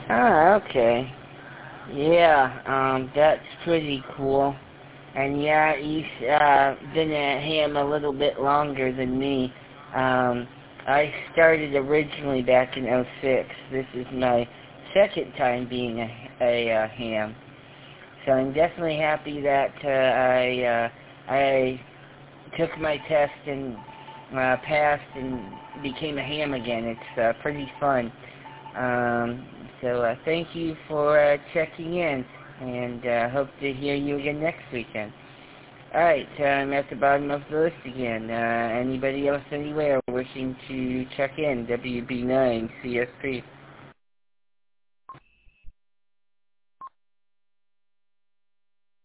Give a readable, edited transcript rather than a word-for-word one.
Ah, okay. Yeah, that's pretty cool. And yeah, you've been at ham a little bit longer than me. I started originally back in '06. This is my second time being a ham. So I'm definitely happy that I took my test and passed and became a ham again. It's pretty fun. So thank you for checking in, and hope to hear you again next weekend. Alright, I'm at the bottom of the list again. Anybody else anywhere wishing to check in? WB9 CSP.